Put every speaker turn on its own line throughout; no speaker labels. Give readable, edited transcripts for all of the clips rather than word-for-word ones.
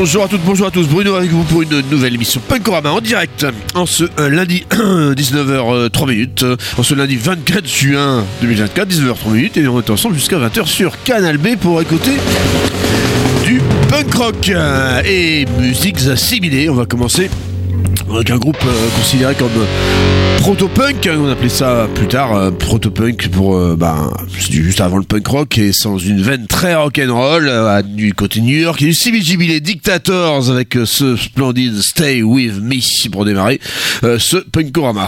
Bonjour à toutes, bonjour à tous, Bruno avec vous pour une nouvelle émission Punkorama en direct en ce lundi 19h03, en ce lundi 24 juin 2024, 19h03 et on est ensemble jusqu'à 20h sur Canal B pour écouter du punk rock et musiques assimilées. On va commencer avec un groupe considéré comme proto-punk, on appelait ça plus tard proto-punk pour c'est juste avant le punk rock et sans une veine très rock'n'roll du côté New York et du CBGB les Dictators avec ce splendide Stay With Me pour démarrer ce Punkorama.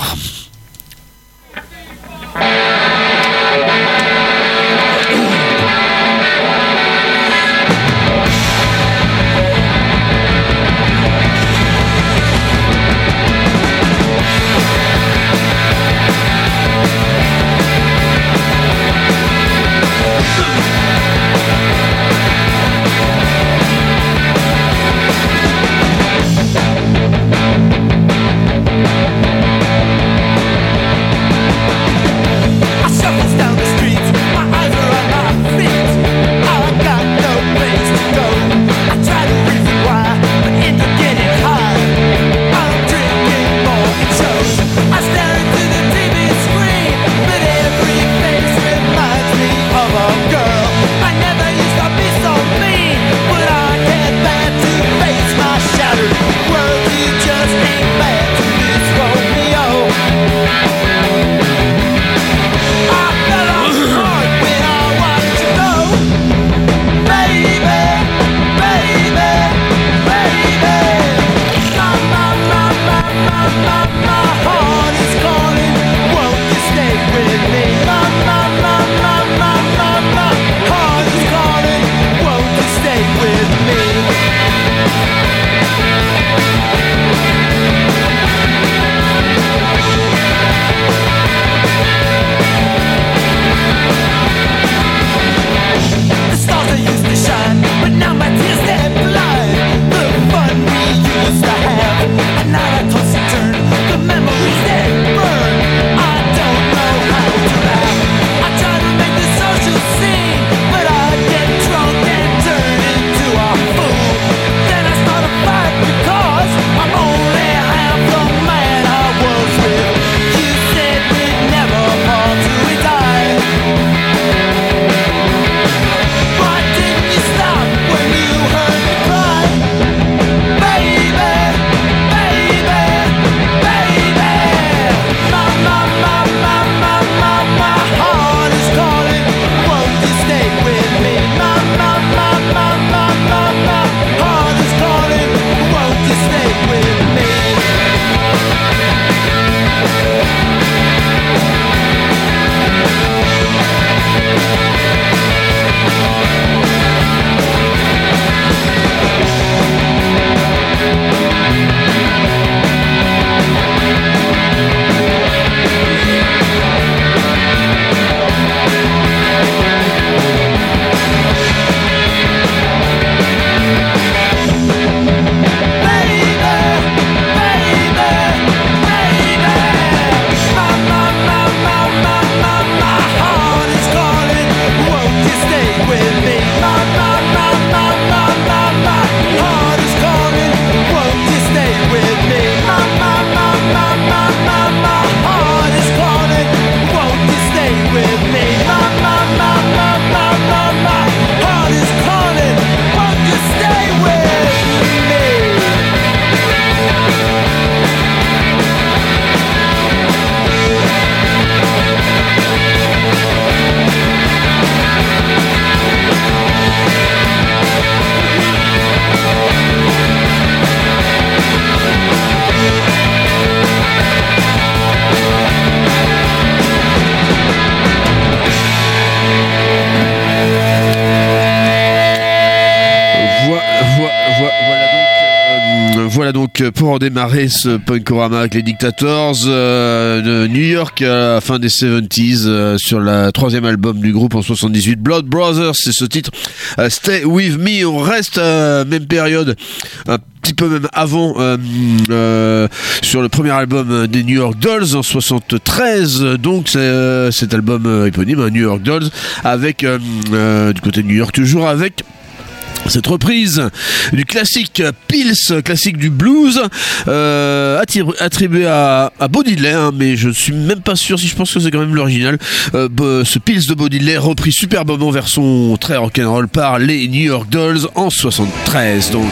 Voilà donc pour en démarrer ce Punkorama avec les Dictators de New York à la fin des 70s sur le troisième album du groupe en 78, Blood Brothers, c'est ce titre Stay With Me. On reste même période, un petit peu même avant, sur le premier album des New York Dolls en 73, donc c'est cet album éponyme, New York Dolls, avec du côté de New York toujours, avec Cette reprise du classique Pils, classique du blues, attribué à Bo Diddley, hein, mais je suis même pas sûr si je pense que c'est quand même l'original. Ce Pils de Bo Diddley repris superbement version très rock'n'roll par les New York Dolls en 73 donc.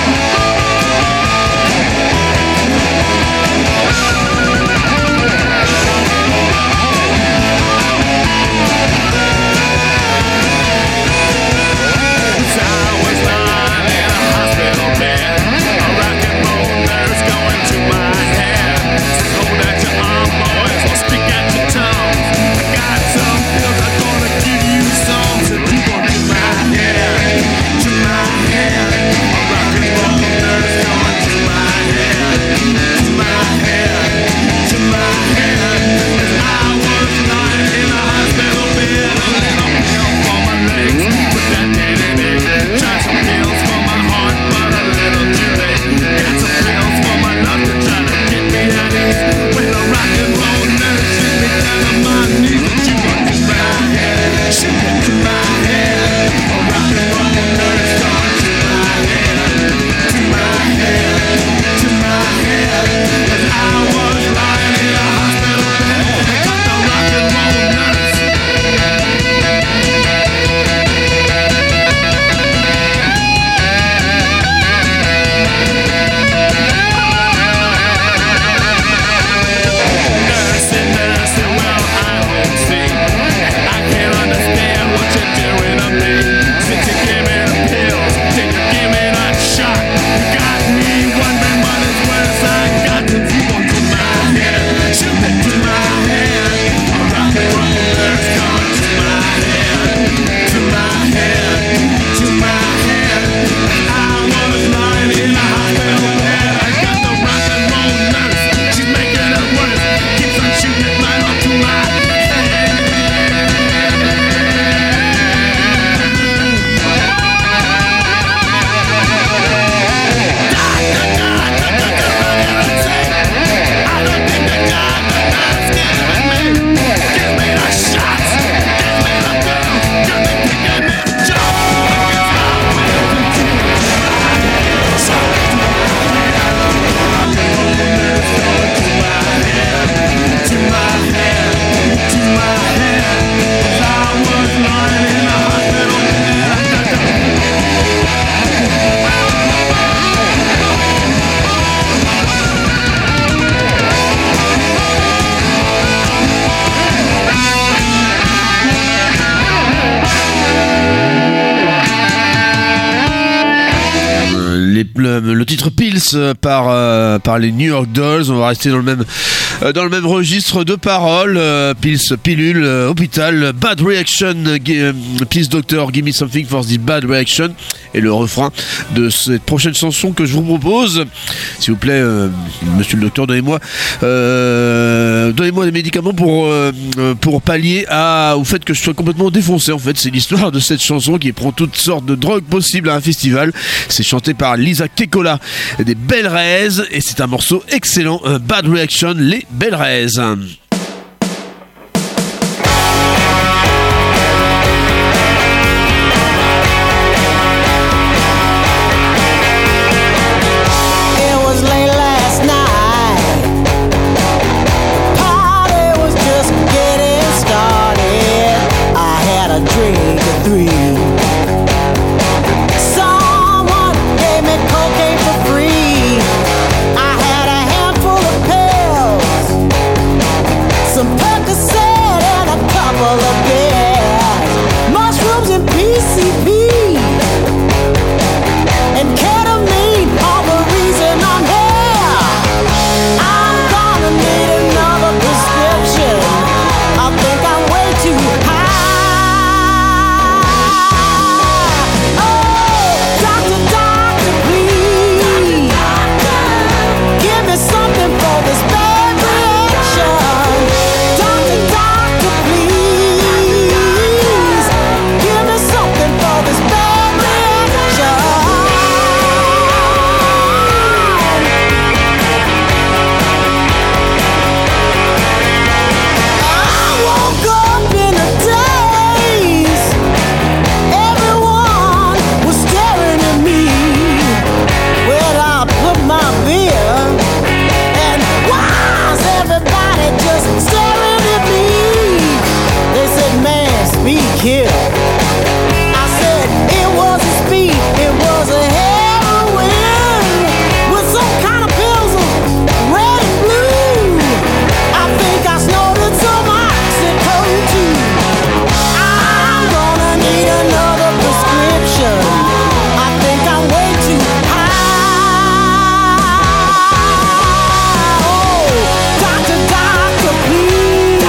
Le titre Pils par les New York Dolls. On va rester dans le même registre de paroles. Pils, pilule, hôpital, bad reaction, please doctor, give me something for this bad reaction. Et le refrain de cette prochaine chanson que je vous propose. S'il vous plaît, monsieur le docteur, donnez-moi des médicaments pour pallier au fait que je sois complètement défoncé. En fait, c'est l'histoire de cette chanson qui prend toutes sortes de drogues possibles à un festival. C'est chanté par Lisa Kekola des Belles Raises et c'est un morceau excellent, Bad Reaction, les Belles Raises.
This kill. I said it was a speed, it was a heroin with some kind of pills of red and blue. I think I snorted some oxycodone too. I'm gonna need another prescription. I think I'm way too high. Oh, doctor, doctor, please.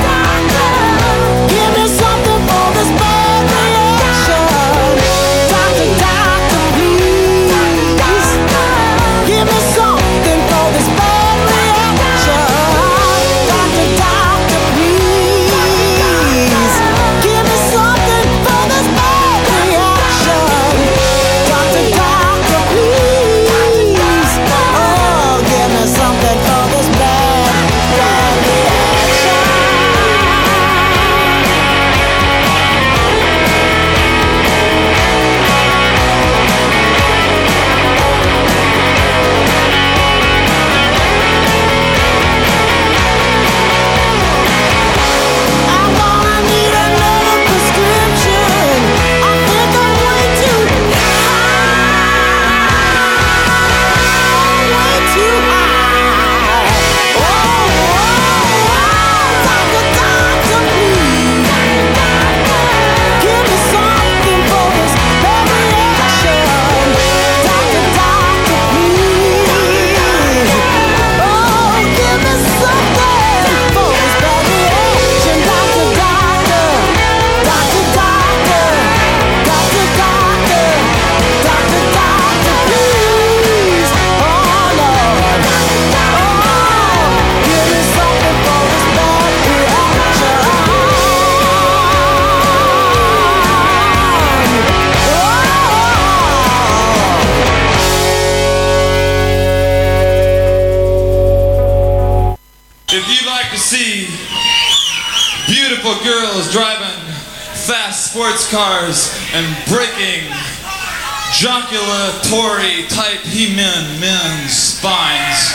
Give me something for this bad reaction. Doctor, doctor, please. Give me something for this bad reaction. Doctor, doctor, please. Give me something for this bad reaction. Doctor, doctor, please. Oh, give me something for this bad reaction. I'm gonna need another prescription. I think I'm way too high, way too high. Doctor, doctor, please. Give me something for this bad reaction. Doctor, doctor, please. Oh, give me something for this bad reaction. Doctor, doctor, doctor, doctor, doctor, doctor, doctor, doctor, please. Oh, Lord. Oh, give me something for this bad reaction.
If you'd like to see beautiful girls driving fast sports cars and breaking joculatory type men's spines,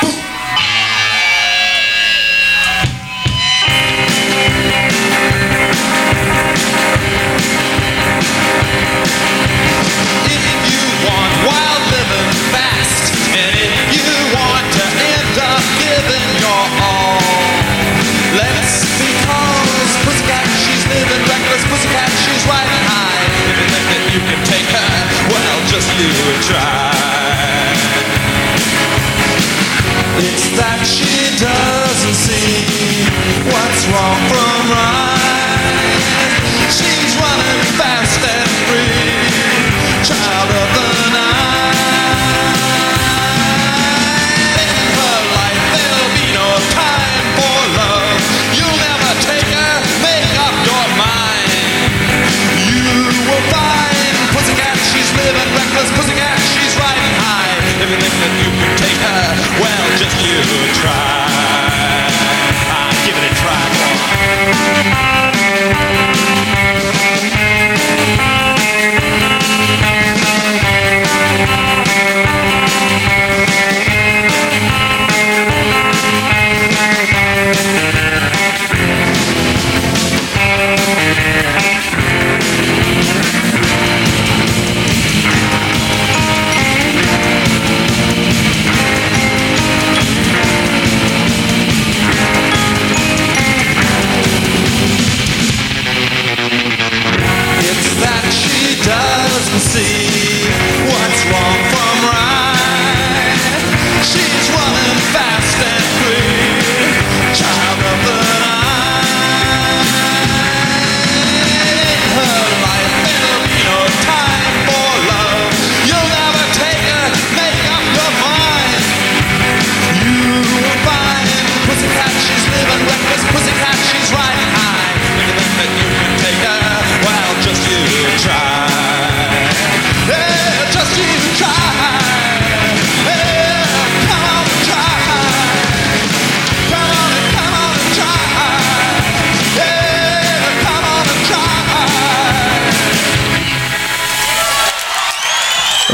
if you want wild living fast, and if you want to end up giving your all, let's because Pussycat, she's living reckless. Pussycat, she's riding high. If you think that you can take her, well, just you try. It's that she doesn't see what's wrong from right. She's running fast and free, child of the night. In her life there'll be no time for love. You'll never take her, make up your mind. You will find Pussycat, she's living reckless. Pussycat, she's riding high. If you think that you can take her, well, just you try. Give it a try, boy.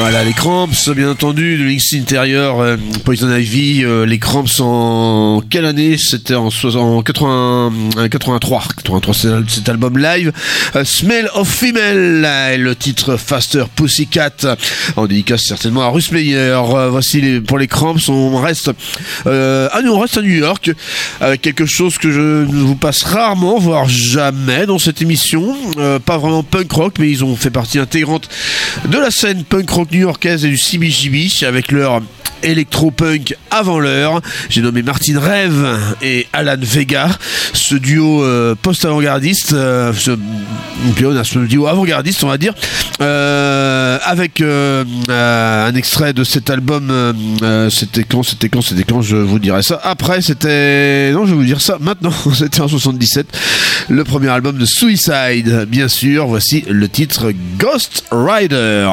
Voilà, les Cramps, bien entendu, de Links Interior, Poison Ivy, les Cramps en quelle année? C'était en 83, c'est cet album live, Smell of Female, et le titre Faster Pussycat, en dédicace certainement à Russ Meyer. Voici pour les Cramps, on reste à New York, avec quelque chose que je ne vous passe rarement, voire jamais dans cette émission, pas vraiment punk rock, mais ils ont fait partie intégrante de la scène punk rock new-yorkaise et du CBGB avec leur électro-punk avant l'heure. J'ai nommé Martin Rev et Alan Vega, ce duo post-avant-gardiste, ce duo avant-gardiste on va dire, avec un extrait de cet album. C'était quand je vous dirai ça après. Je vais vous dire ça maintenant. C'était en 77, le premier album de Suicide, bien sûr. Voici le titre Ghost Rider.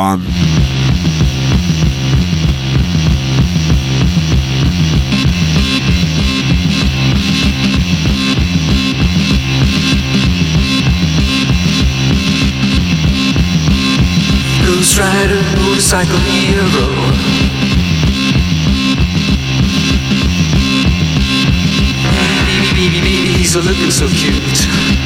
Ghost Rider, motorcycle hero. Baby, he's looking so cute.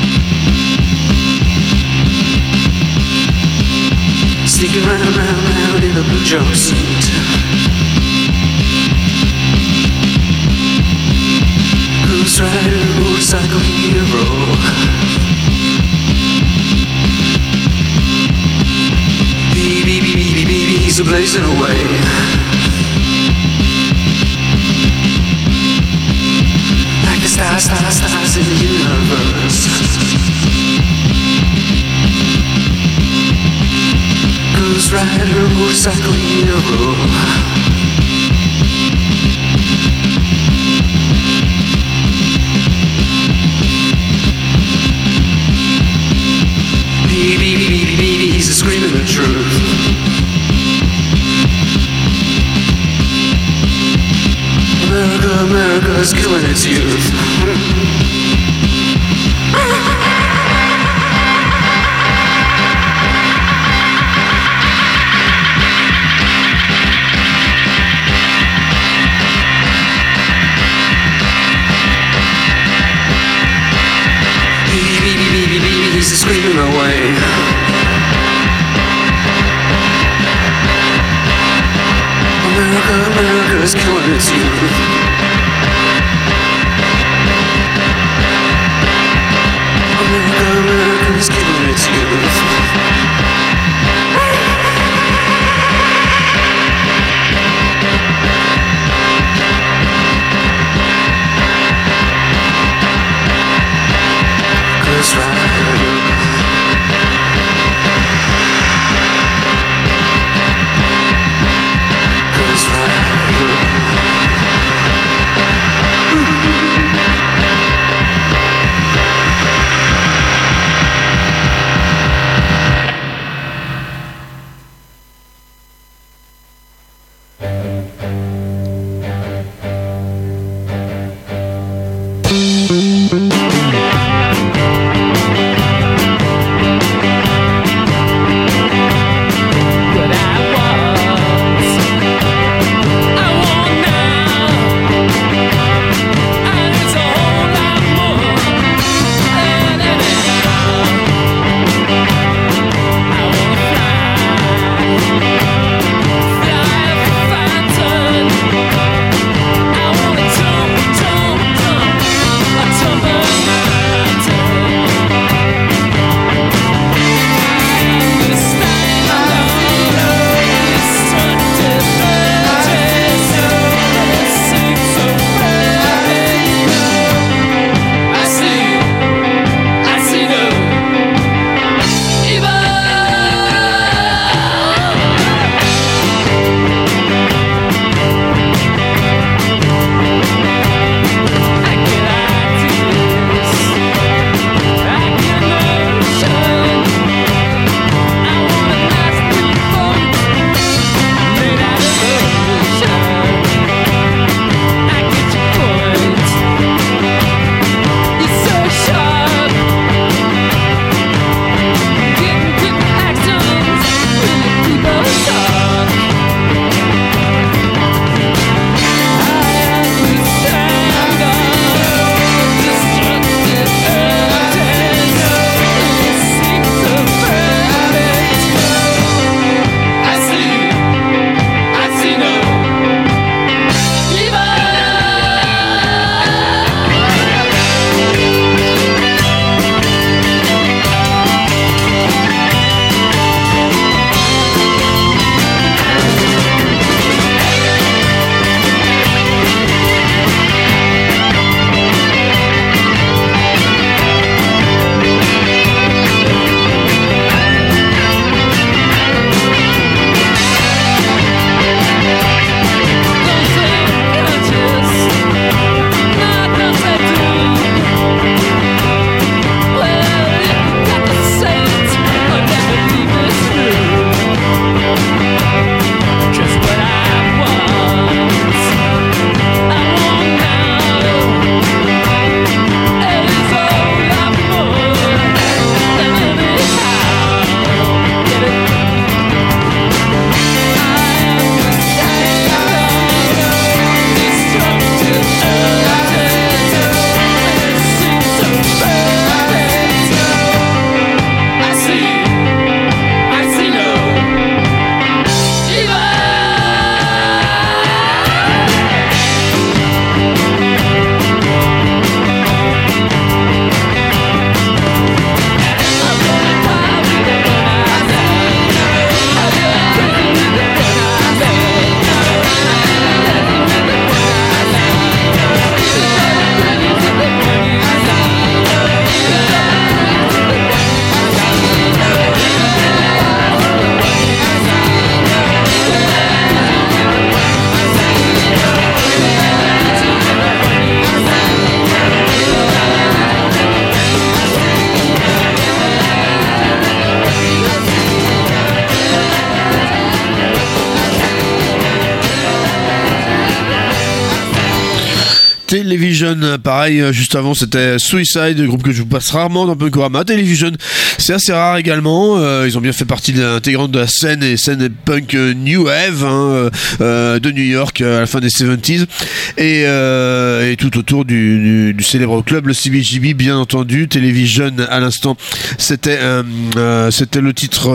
Sneaking round in a blue jumpsuit. Ghost Rider, motorcycle hero. Baby, he's blazing away. Like the stars in the universe. Ghost Rider, motorcycle hero. Baby, he's screaming the truth. America's killing its youth. Baby, he's screaming away. America's killing its youth. America's killing its youth. Ghost Rider. Ghost Rider.
I wanna
Television. Pareil, juste avant c'était Suicide, groupe que je vous passe rarement dans Punkorama. Television, c'est assez rare également. Ils ont bien fait partie intégrante de la scène punk New Wave de New York à la fin des 70s et tout autour du célèbre club le CBGB, bien entendu. Television à l'instant, c'était le titre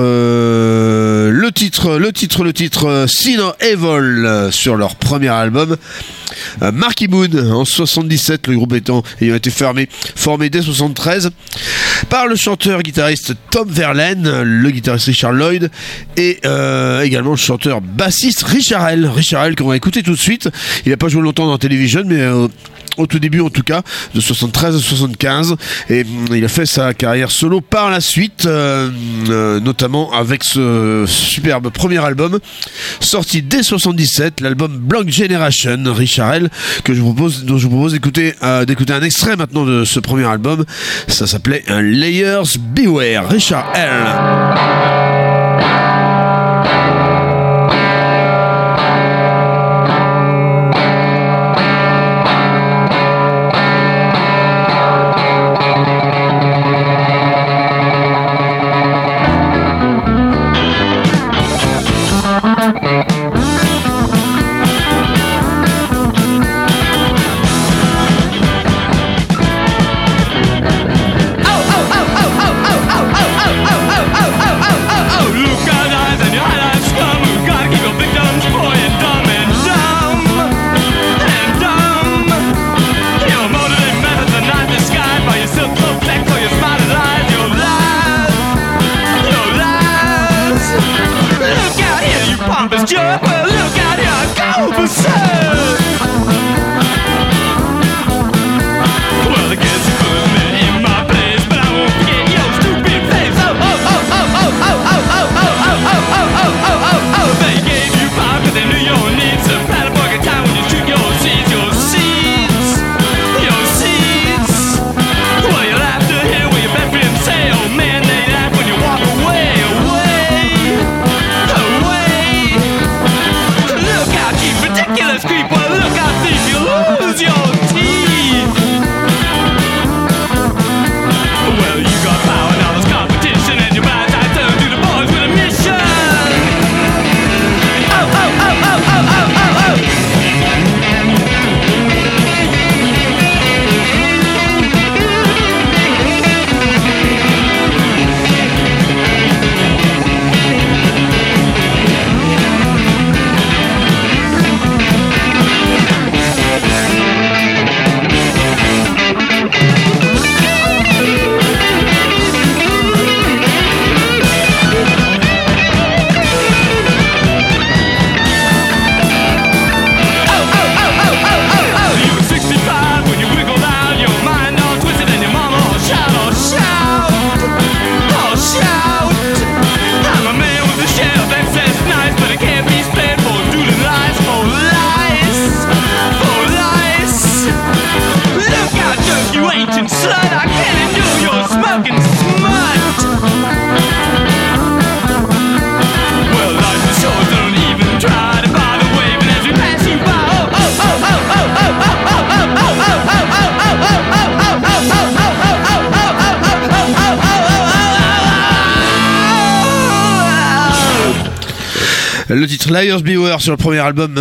Sin or Evil sur leur premier album. Marky Moon en 77, le groupe ayant été formé dès 73 par le chanteur-guitariste Tom Verlaine, le guitariste Richard Lloyd et également le chanteur-bassiste Richard Hell qu'on va écouter tout de suite. Il n'a pas joué longtemps dans Television, mais au tout début en tout cas, de 73 à 75, et il a fait sa carrière solo par la suite, notamment avec ce superbe premier album sorti dès 77, l'album Blank Generation, Richard Hell, dont je vous propose d'écouter un extrait maintenant de ce premier album. Ça s'appelait Layers Beware, Richard Hell. Le titre Liars Beware sur le premier album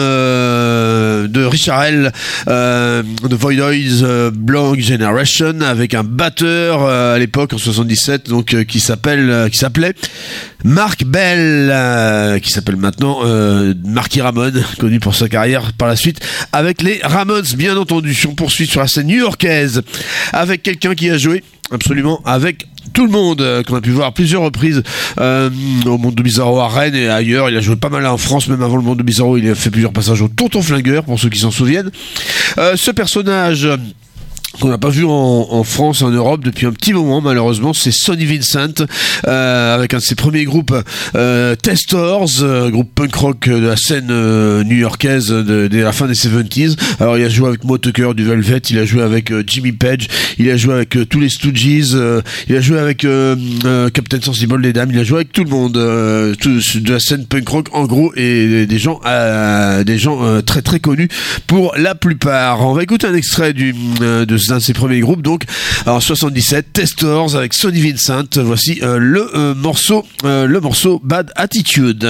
de Richard Hell, The Voidoids Blank Generation, avec un batteur à l'époque en 77 donc qui s'appelait Mark Bell, qui s'appelle maintenant Marky Ramone, connu pour sa carrière par la suite avec les Ramones, bien entendu. On poursuit sur la scène new-yorkaise avec quelqu'un qui a joué absolument avec tout le monde, qu'on a pu voir à plusieurs reprises au Mondo Bizarro à Rennes et ailleurs. Il a joué pas mal en France, même avant le Mondo Bizarro. Il a fait plusieurs passages au Tonton Flingueur, pour ceux qui s'en souviennent. Ce personnage qu'on n'a pas vu en France, en Europe depuis un petit moment malheureusement, c'est Sonny Vincent avec un de ses premiers groupes Testors, groupe punk rock de la scène new-yorkaise dès la fin des 70s. Alors il a joué avec Motoker du Velvet, il a joué avec Jimmy Page, il a joué avec tous les Stooges, il a joué avec Captain Sensible, les Dames, il a joué avec tout le monde de la scène punk rock en gros, et des gens très très connus pour la plupart. On va écouter un extrait d'un de ses premiers groupes, donc en 77, Testors avec Sonny Vincent. Voici le morceau Bad Attitude.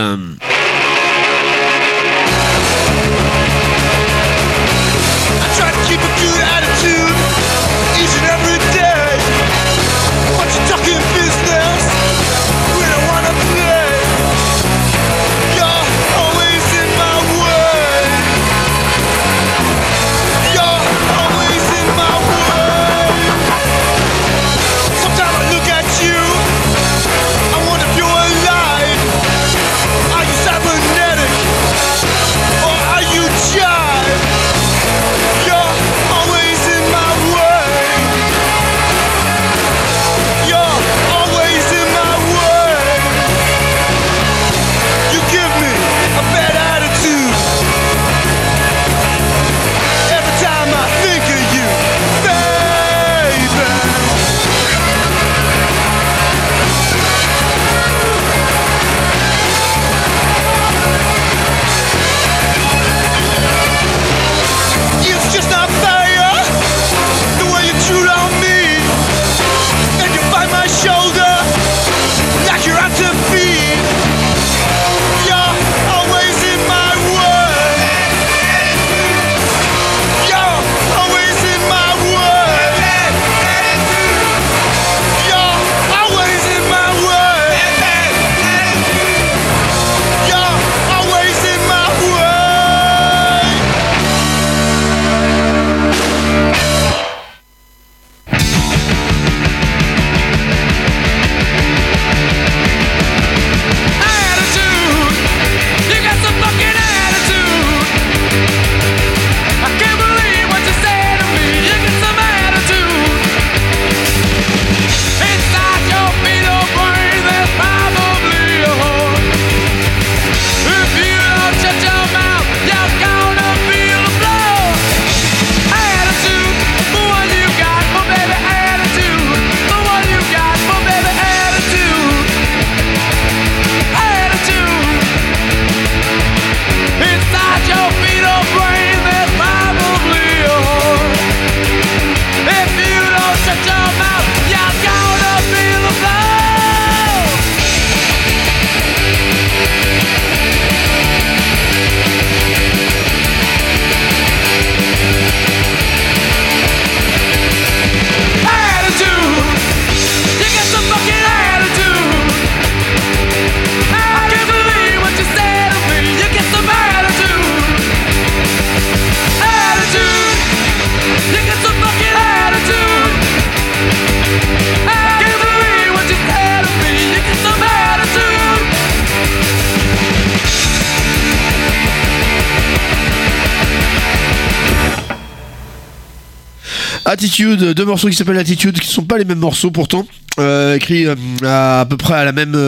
Attitude, deux morceaux qui s'appellent Attitude, qui ne sont pas les mêmes morceaux pourtant, écrits à peu près à la même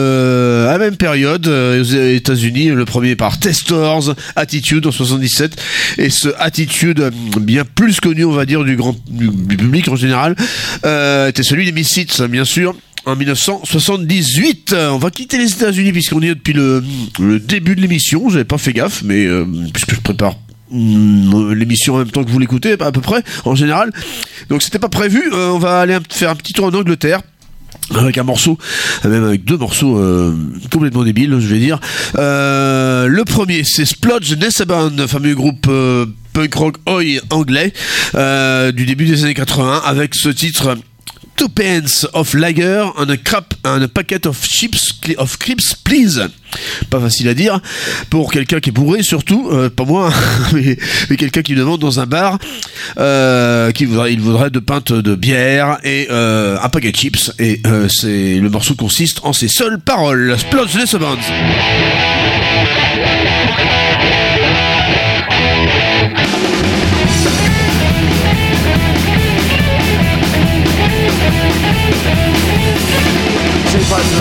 période aux États-Unis. Le premier par Testors, Attitude en 77, et ce Attitude bien plus connu, on va dire, du public en général, était celui des Misfits, bien sûr. En 1978, on va quitter les États-Unis puisqu'on y est depuis le début de l'émission. J'avais pas fait gaffe, mais puisque je prépare l'émission en même temps que vous l'écoutez à peu près en général, donc c'était pas prévu. On va aller faire un petit tour en Angleterre avec un morceau, même avec deux morceaux complètement débiles, je vais dire. Le premier, c'est Splodge Neseband, un fameux groupe punk rock oi anglais du début des années 80, avec ce titre Two pence of lager and a packet of crisps, please. Pas facile à dire pour quelqu'un qui est bourré, surtout pas moi, mais quelqu'un qui demande dans un bar il voudrait 2 pintes de bière et un paquet de chips, et le morceau consiste en ces seules paroles. Splodge Neseband.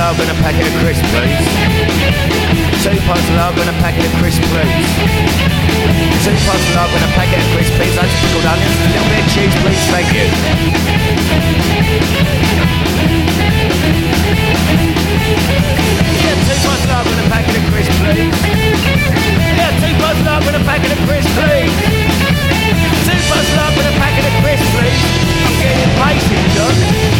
love and a packet of crisps, please. 2 pints of love and a packet of crisps, please. 2 pints of love and a packet of crisps, please. Loads of pickled onions, a little bit of cheese, please. Thank you. Yeah, 2 pints of love and a packet of crisps, please. Yeah, 2 pints of love and a packet of crisps, please. 2 pints of love and a packet of crisps, please. I'm getting impatient, John.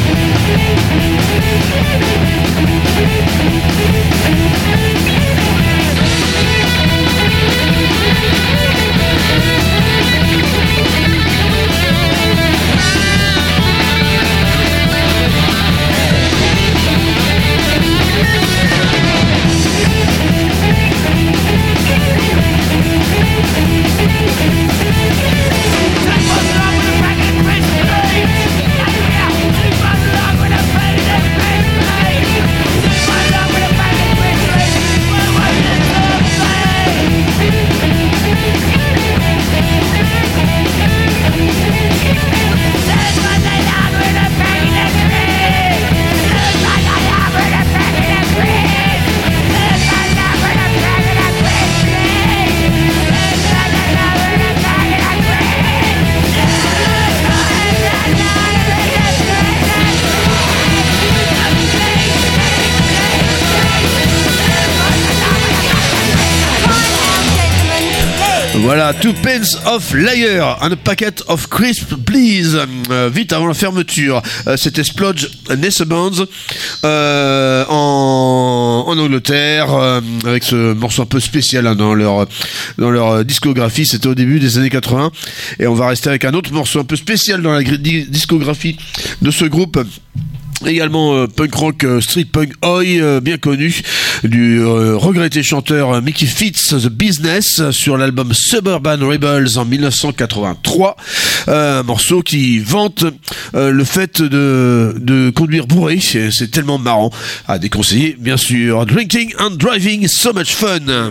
Voilà, 2 pence of liar and a packet of crisps, please. Vite avant la fermeture, c'était Splodge Nessebands en Angleterre, avec ce morceau un peu spécial hein, dans leur discographie. C'était au début des années 80, et on va rester avec un autre morceau un peu spécial dans la discographie de ce groupe. Également punk rock, street punk oi, bien connu, du regretté chanteur Mickey Fitz, The Business, sur l'album Suburban Rebels en 1983. Un morceau qui vante le fait de conduire bourré, c'est tellement marrant à déconseiller, bien sûr. Drinking and driving, so much fun.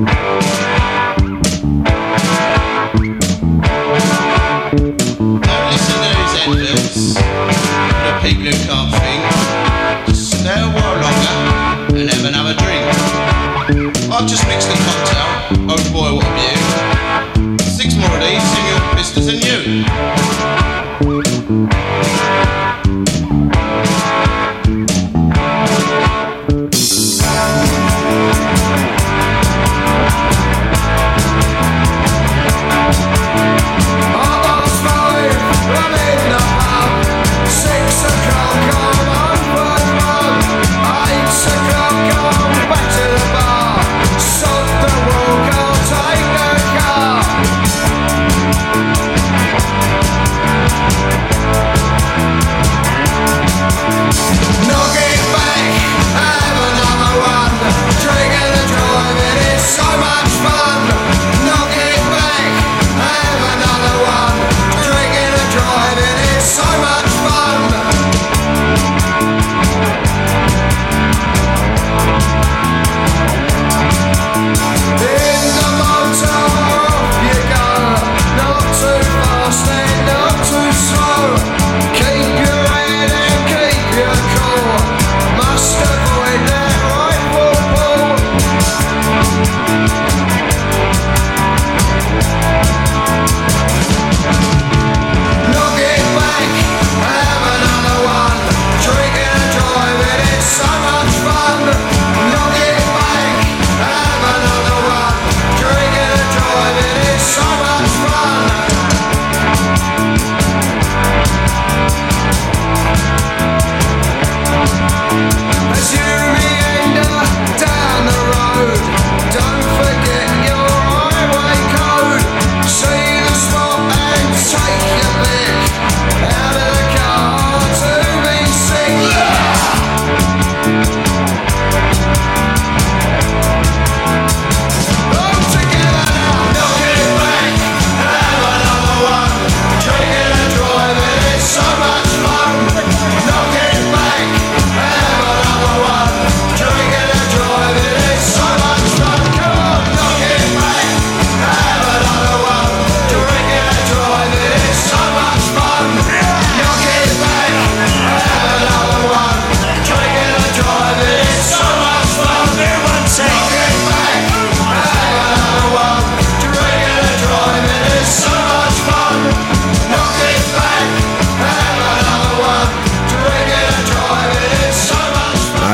People who can't think, just sit there a while longer and have another drink. I've just mixed the cocktail. Oh boy, what a view. 6 more of these, Single Pistols and you.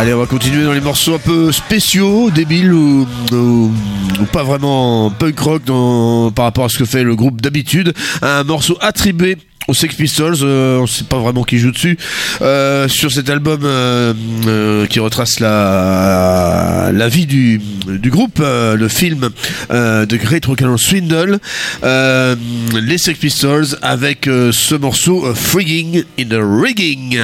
Allez, on va continuer dans les morceaux un peu spéciaux, débiles ou pas vraiment punk rock par rapport à ce que fait le groupe d'habitude. Un morceau attribué aux Sex Pistols, on sait pas vraiment qui joue dessus, sur cet album qui retrace la vie du groupe, le film de Great Rock and Roll Swindle, les Sex Pistols avec ce morceau Frigging in the Rigging.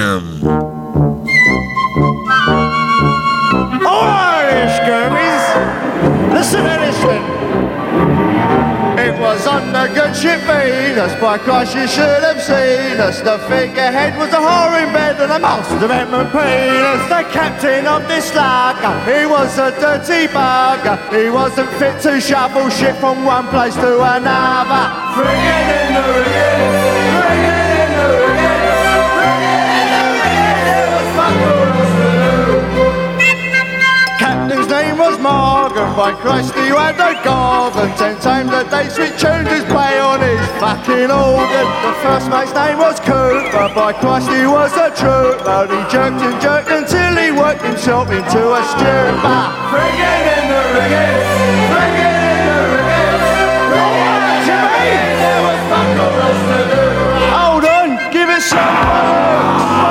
Alright, Scurvies, listen to this one. It was on the good ship Venus, by Christ you should have seen us. The figurehead was a whore in bed and the master of Edmund Penis. The captain of this lugger, he was a dirty bugger. He wasn't fit to shovel shit from one place to another. Friggin' in the rigging, friggin' in the rigging, friggin' in the rigging, it was fuck all us to do. Captain's name was Morgan, by Christ he had a garden. 10 times a day sweet tuned his play on his fucking organ. The first mate's name was Cooper, by Christ he was a trooper. He jerked and jerked until he worked himself into a stupor. Friggin' in the rigging, friggin' in the rigging, friggin' in the rigging, there was fuck all else to do. Hold on, give it some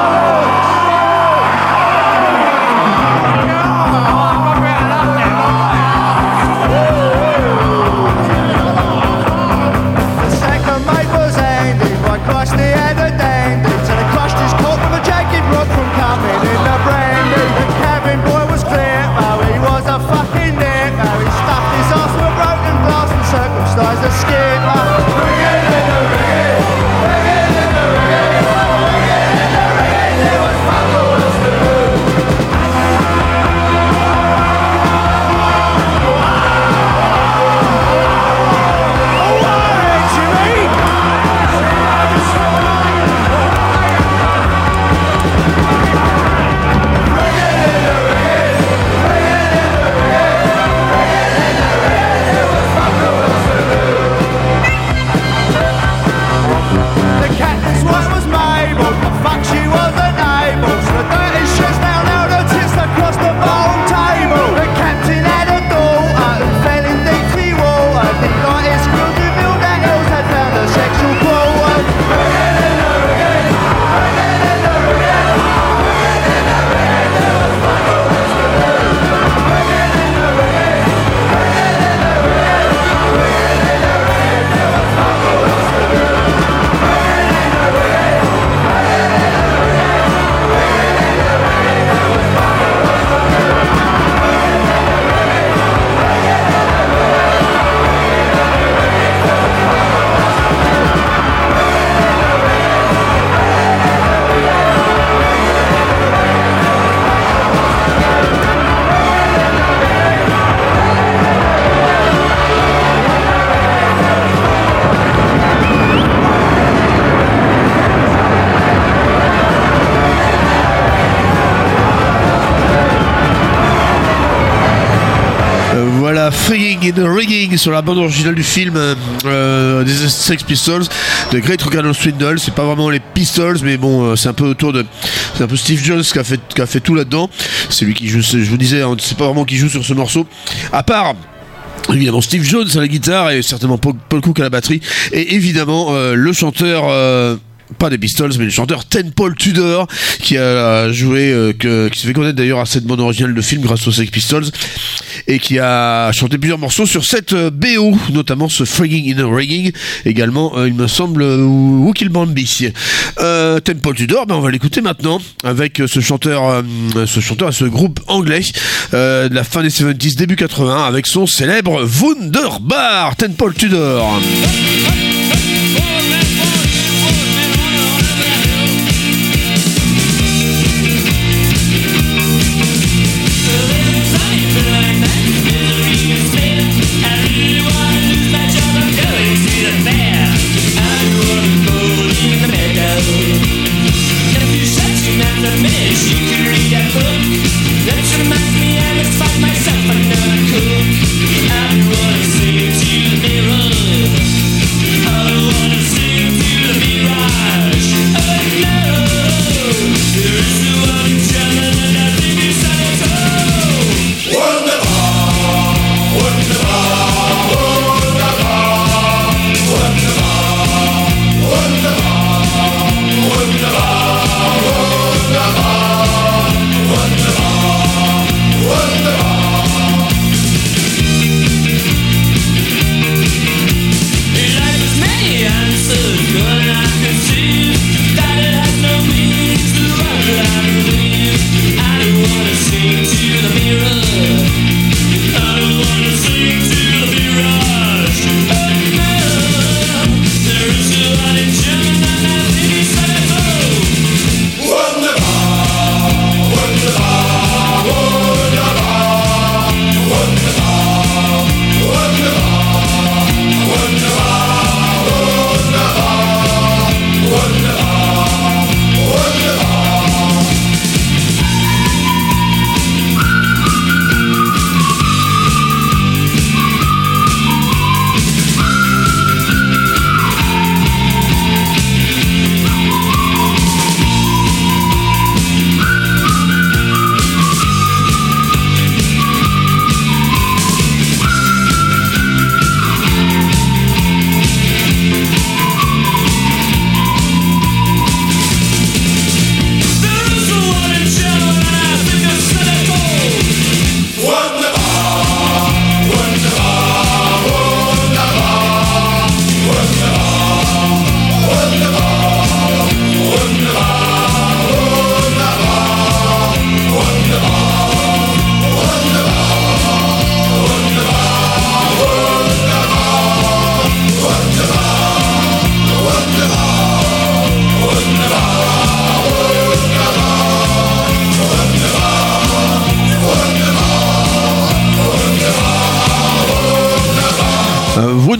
circumcised a skipper. Friggin' in the rigging, friggin' in the rigging, friggin' in the rigging, there was fuck all else to do. Alright, Jimmy!
Frigging in the Rigging sur la bande originale du film des Sex Pistols de Great Rock and Roll Swindle. C'est pas vraiment les Pistols, mais bon, c'est un peu c'est un peu Steve Jones qui a fait tout là-dedans. C'est lui qui joue, je vous disais, on ne sait pas vraiment qui joue sur ce morceau, à part évidemment Steve Jones à la guitare et certainement Paul Cook à la batterie, et évidemment le chanteur pas des Pistols, mais le chanteur Ten Paul Tudor, qui a joué, qui se fait connaître d'ailleurs à cette bande originale de film grâce aux Sex Pistols, et qui a chanté plusieurs morceaux sur cette BO, notamment ce Frigging in the Rigging, également, il me semble, Wookill Bambi. Ten Paul Tudor, on va l'écouter maintenant, avec ce chanteur et ce groupe anglais, de la fin des 70s, début 80, avec son célèbre Wunderbar, Ten Paul Tudor.
Myself another cook. I wanna say to the mirror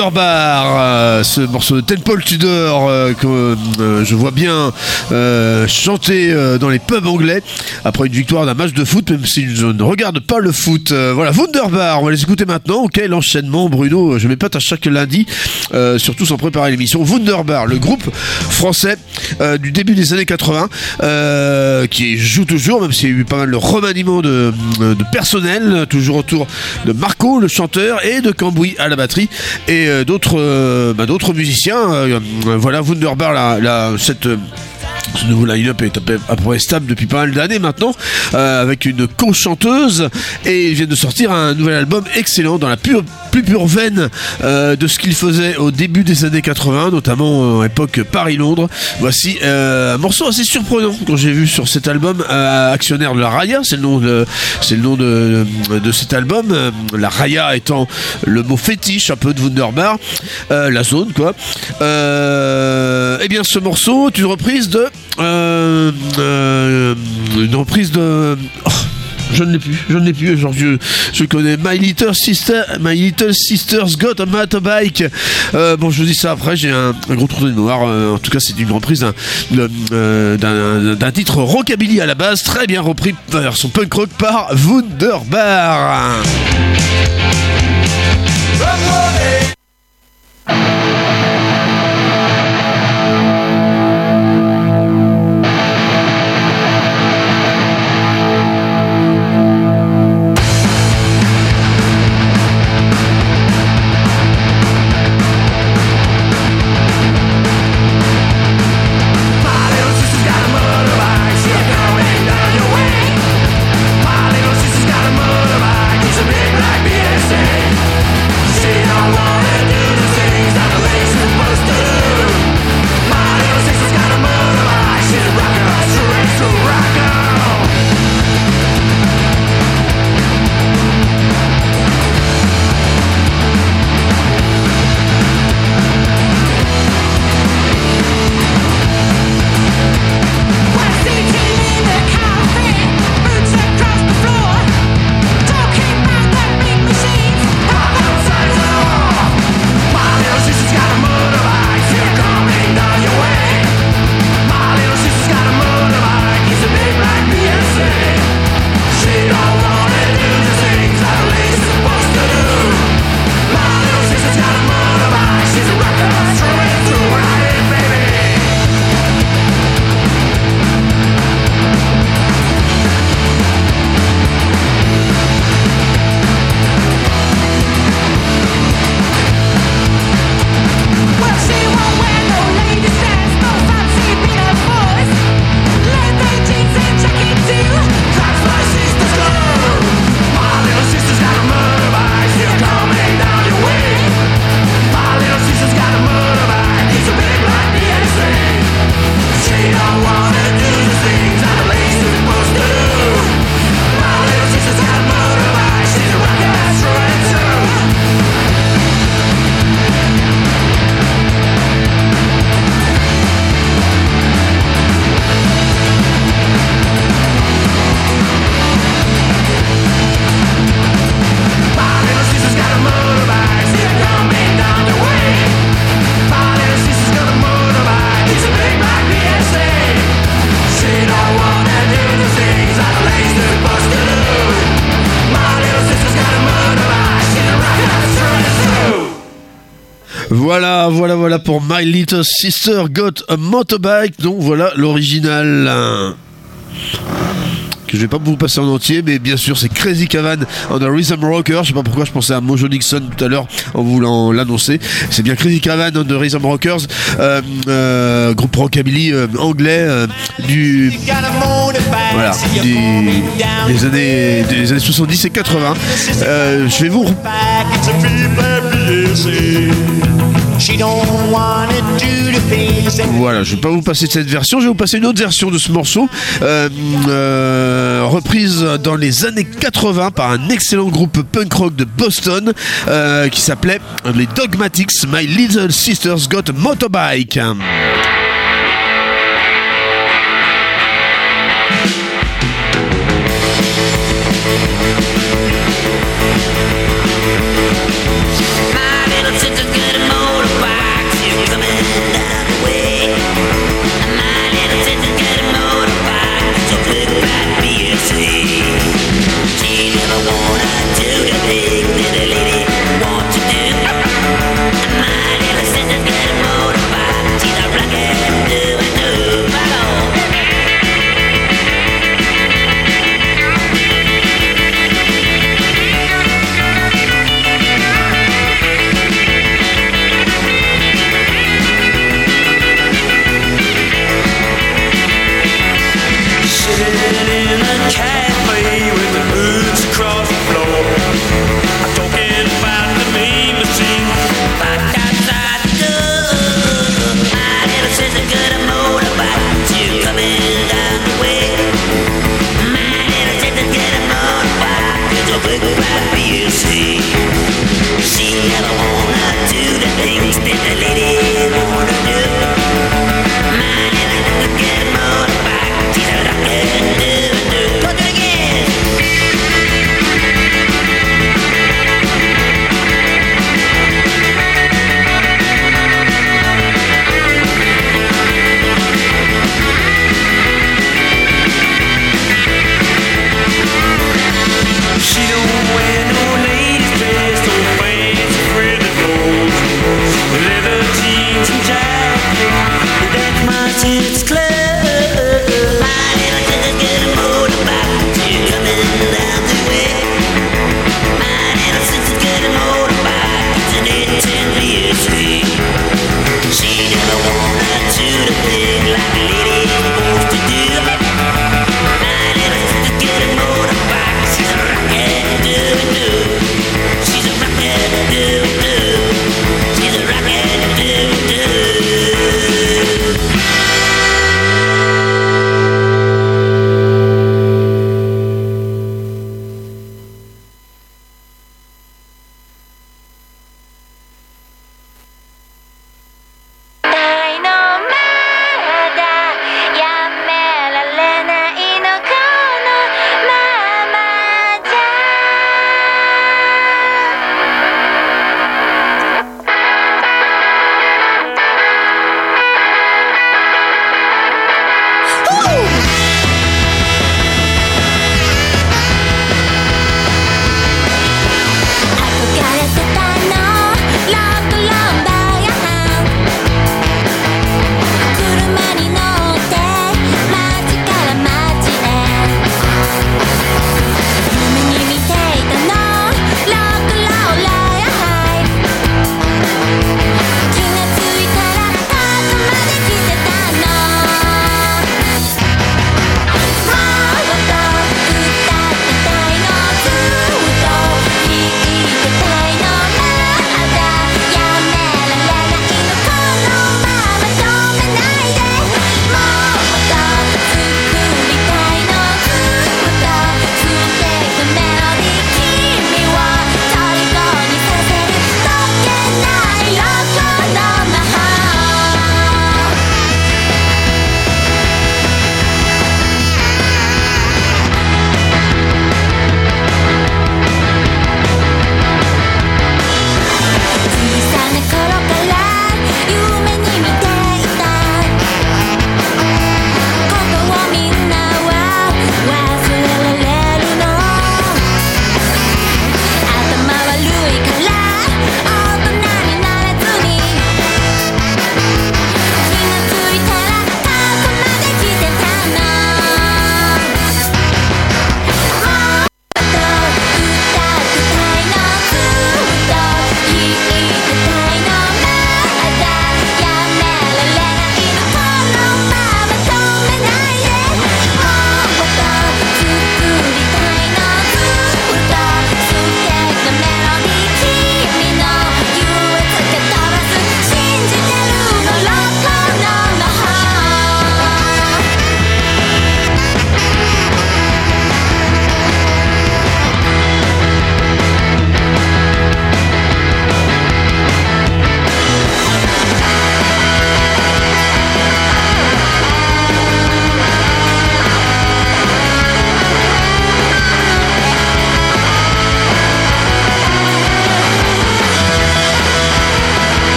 Wunderbar, ce morceau de Paul Tudor que je vois bien chanter dans les pubs anglais après une victoire d'un match de foot, même si je ne regarde pas le foot. Voilà, Wunderbar, on va les écouter maintenant. Quel enchaînement, Bruno, je m'épate à chaque lundi, surtout sans préparer l'émission. Wunderbar, le groupe français du début des années 80 qui joue toujours, même s'il y a eu pas mal de remaniements de personnel, toujours autour de Marco, le chanteur, et de Cambouis à la batterie, et d'autres musiciens. Voilà, Wunderbar, ce nouveau line-up est à peu près stable depuis pas mal d'années maintenant, avec une co-chanteuse, et ils viennent de sortir un nouvel album excellent dans la plus pure veine de ce qu'ils faisaient au début des années 80, notamment à l'époque Paris-Londres. Voici un morceau assez surprenant quand j'ai vu sur cet album, Actionnaire de la Raya, c'est le nom de cet album, la Raya étant le mot fétiche un peu de Wunderbar, la zone quoi. Et bien ce morceau est une reprise de je ne l'ai plus. Genre je connais My Little Sister's Got a Motorbike. Bon, je vous dis ça après. J'ai un gros trou de mémoire. En tout cas, c'est une reprise d'un titre rockabilly à la base, très bien repris version punk rock par Wunderbar. Voilà pour My Little Sister Got a Motorbike. Donc voilà l'original que je vais pas vous passer en entier, mais bien sûr c'est Crazy Cavan on the Rhythm Rocker. Je sais pas pourquoi je pensais à Mojo Nixon tout à l'heure en voulant l'annoncer. C'est bien Crazy Cavan on the Rhythm Rockers, groupe rockabilly anglais des années 70 et 80. Je vais vous voilà, je vais pas vous passer de cette version, je vais vous passer une autre version de ce morceau, reprise dans les années 80 par un excellent groupe punk rock de Boston qui s'appelait les Dogmatics, My Little Sister's Got a Motorbike.
My little sister's got a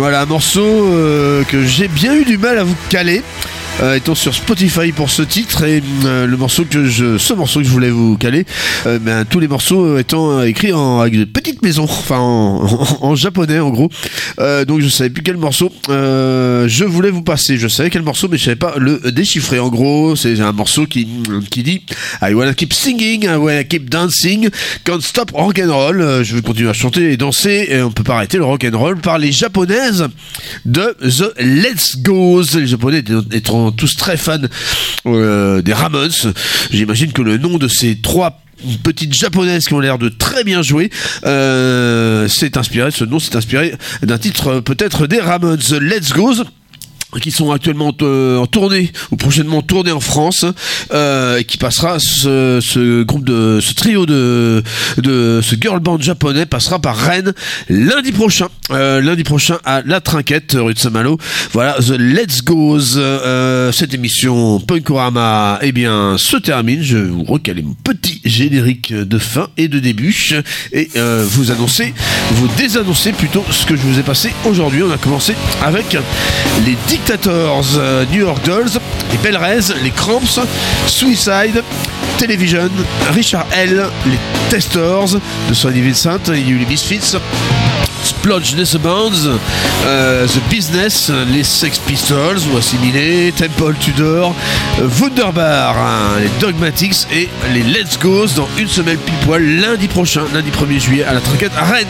Voilà, un morceau que j'ai bien eu du mal à vous caler. Étant sur Spotify pour ce titre et ce morceau que je voulais vous caler, tous les morceaux étant écrits avec de petites maisons, enfin en japonais en gros. Donc je savais plus quel morceau je voulais vous passer. Je savais quel morceau, mais je savais pas le déchiffrer. En gros, c'est un morceau qui dit I wanna keep singing, I wanna keep dancing, can't stop rock and roll. Je veux continuer à chanter et danser et on peut pas arrêter le rock and roll, par les japonaises de The Let's Go's. Les japonais étant tous très fans des Ramones. J'imagine que le nom de ces trois petites japonaises qui ont l'air de très bien jouer s'est inspiré d'un titre peut-être des Ramones. The Let's Go's, qui sont actuellement en tournée ou prochainement en tournée en France, qui passera ce trio de ce girl band japonais passera par Rennes lundi prochain à La Trinquette, rue de Saint-Malo. Voilà, The Let's Go's. Cette émission Punkorama se termine. Je vais vous recaler mon petit générique de fin et de début et vous désannoncer plutôt ce que je vous ai passé aujourd'hui. On a commencé avec les Dictators, New York Dolls, les Bell Rays, les Cramps, Suicide, Television, Richard L, les Testors de Swanee Vincent, il y a eu les Misfits, Splodge Bounds, The Business, les Sex Pistols ou assimilés, Temple Tudor, Wunderbar, les Dogmatics et les Let's Go's dans une semaine pile poil lundi 1er juillet à La Trinquette à Rennes.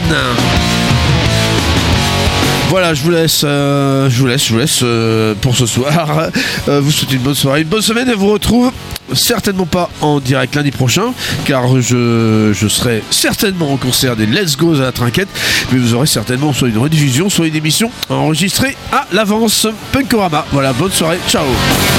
Voilà, je vous laisse pour ce soir. Vous souhaitez une bonne soirée, une bonne semaine et vous retrouve certainement pas en direct lundi prochain, car je serai certainement au concert des Let's Go à La Trinquette, mais vous aurez certainement soit une rediffusion, soit une émission enregistrée à l'avance. Punkorama. Voilà, bonne soirée, ciao.